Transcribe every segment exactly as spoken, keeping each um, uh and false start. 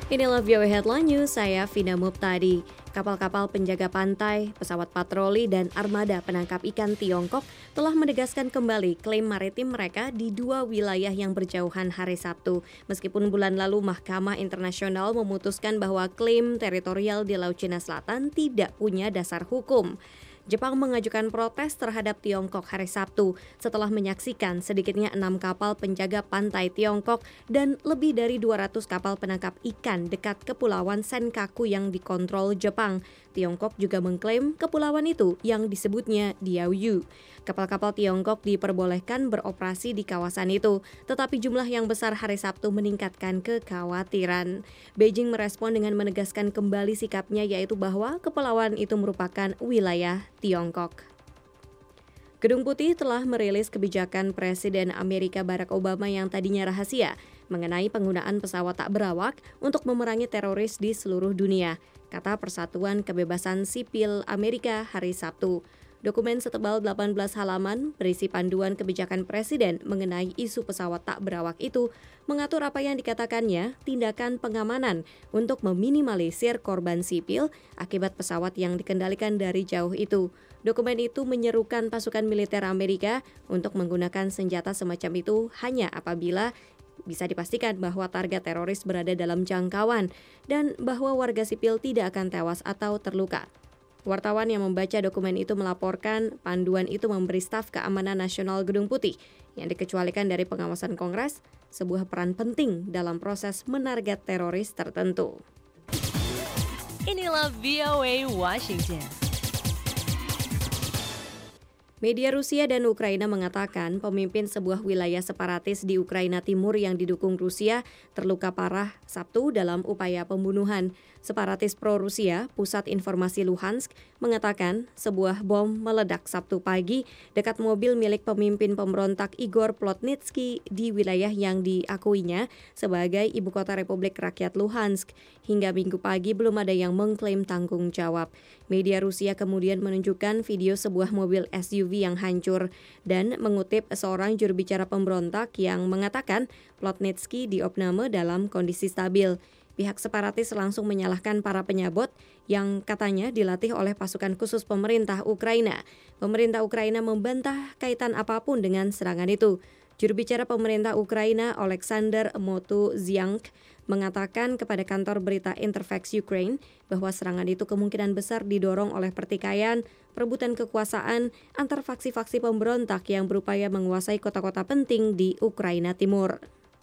Inilah V O A Headline News, saya Vina Muptadi. Kapal-kapal penjaga pantai, pesawat patroli, dan armada penangkap ikan Tiongkok telah menegaskan kembali klaim maritim mereka di dua wilayah yang berjauhan hari Sabtu. Meskipun bulan lalu Mahkamah Internasional memutuskan bahwa klaim teritorial di Laut Cina Selatan tidak punya dasar hukum. Jepang mengajukan protes terhadap Tiongkok hari Sabtu setelah menyaksikan sedikitnya enam kapal penjaga pantai Tiongkok dan lebih dari dua ratus kapal penangkap ikan dekat Kepulauan Senkaku yang dikontrol Jepang. Tiongkok juga mengklaim kepulauan itu yang disebutnya Diaoyu. Kapal-kapal Tiongkok diperbolehkan beroperasi di kawasan itu, tetapi jumlah yang besar hari Sabtu meningkatkan kekhawatiran. Beijing merespon dengan menegaskan kembali sikapnya, yaitu bahwa kepulauan itu merupakan wilayah Tiongkok. Gedung Putih telah merilis kebijakan Presiden Amerika Barack Obama yang tadinya rahasia mengenai penggunaan pesawat tak berawak untuk memerangi teroris di seluruh dunia, kata Persatuan Kebebasan Sipil Amerika hari Sabtu. Dokumen setebal delapan belas halaman berisi panduan kebijakan Presiden mengenai isu pesawat tak berawak itu mengatur apa yang dikatakannya tindakan pengamanan untuk meminimalisir korban sipil akibat pesawat yang dikendalikan dari jauh itu. Dokumen itu menyerukan pasukan militer Amerika untuk menggunakan senjata semacam itu hanya apabila bisa dipastikan bahwa target teroris berada dalam jangkauan dan bahwa warga sipil tidak akan tewas atau terluka. Wartawan yang membaca dokumen itu melaporkan panduan itu memberi staf keamanan nasional Gedung Putih yang dikecualikan dari pengawasan Kongres sebuah peran penting dalam proses menarget teroris tertentu. Inilah V O A Washington. Media Rusia dan Ukraina mengatakan pemimpin sebuah wilayah separatis di Ukraina Timur yang didukung Rusia terluka parah Sabtu dalam upaya pembunuhan. Separatis pro-Rusia, Pusat Informasi Luhansk, mengatakan sebuah bom meledak Sabtu pagi dekat mobil milik pemimpin pemberontak Igor Plotnitsky di wilayah yang diakuinya sebagai ibu kota Republik Rakyat Luhansk. Hingga minggu pagi belum ada yang mengklaim tanggung jawab. Media Rusia kemudian menunjukkan video sebuah mobil S U V yang hancur dan mengutip seorang juru bicara pemberontak yang mengatakan Plotnitsky diopname dalam kondisi stabil. Pihak separatis langsung menyalahkan para penyabot yang katanya dilatih oleh pasukan khusus pemerintah Ukraina. Pemerintah Ukraina membantah kaitan apapun dengan serangan itu. Juru bicara pemerintah Ukraina Oleksandr Motuziank mengatakan kepada kantor berita Interfax Ukraine bahwa serangan itu kemungkinan besar didorong oleh pertikaian, perebutan kekuasaan antar faksi-faksi pemberontak yang berupaya menguasai kota-kota penting di Ukraina Timur.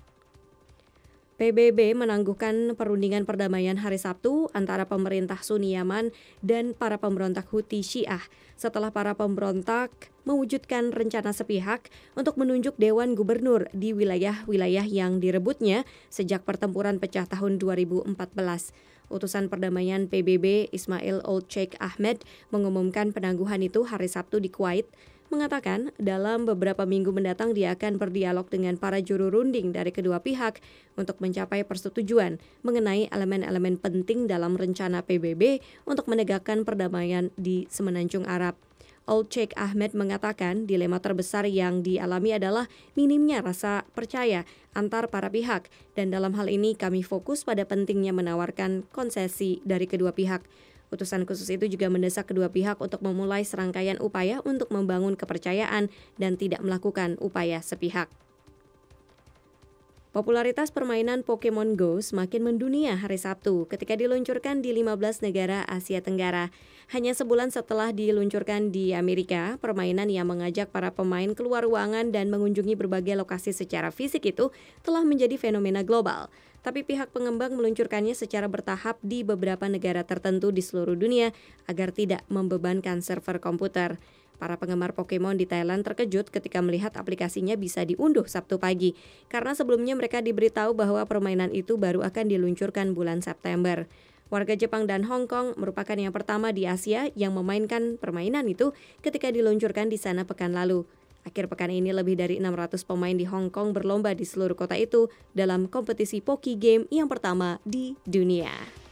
P B B menangguhkan perundingan perdamaian hari Sabtu antara pemerintah Sunni Yaman dan para pemberontak Houthi Syiah setelah para pemberontak mewujudkan rencana sepihak untuk menunjuk Dewan Gubernur di wilayah-wilayah yang direbutnya sejak pertempuran pecah tahun dua ribu empat belas. Utusan perdamaian P B B Ismail Old Sheikh Ahmed mengumumkan penangguhan itu hari Sabtu di Kuwait, mengatakan dalam beberapa minggu mendatang dia akan berdialog dengan para juru runding dari kedua pihak untuk mencapai persetujuan mengenai elemen-elemen penting dalam rencana P B B untuk menegakkan perdamaian di Semenanjung Arab. Old Sheikh Ahmed mengatakan dilema terbesar yang dialami adalah minimnya rasa percaya antar para pihak dan dalam hal ini kami fokus pada pentingnya menawarkan konsesi dari kedua pihak. Utusan khusus itu juga mendesak kedua pihak untuk memulai serangkaian upaya untuk membangun kepercayaan dan tidak melakukan upaya sepihak. Popularitas permainan Pokemon Go semakin mendunia hari Sabtu ketika diluncurkan di lima belas negara Asia Tenggara. Hanya sebulan setelah diluncurkan di Amerika, permainan yang mengajak para pemain keluar ruangan dan mengunjungi berbagai lokasi secara fisik itu telah menjadi fenomena global. Tapi pihak pengembang meluncurkannya secara bertahap di beberapa negara tertentu di seluruh dunia agar tidak membebankan server komputer. Para penggemar Pokemon di Thailand terkejut ketika melihat aplikasinya bisa diunduh Sabtu pagi, karena sebelumnya mereka diberitahu bahwa permainan itu baru akan diluncurkan bulan September. Warga Jepang dan Hong Kong merupakan yang pertama di Asia yang memainkan permainan itu ketika diluncurkan di sana pekan lalu. Akhir pekan ini lebih dari enam ratus pemain di Hong Kong berlomba di seluruh kota itu dalam kompetisi Poki Game yang pertama di dunia.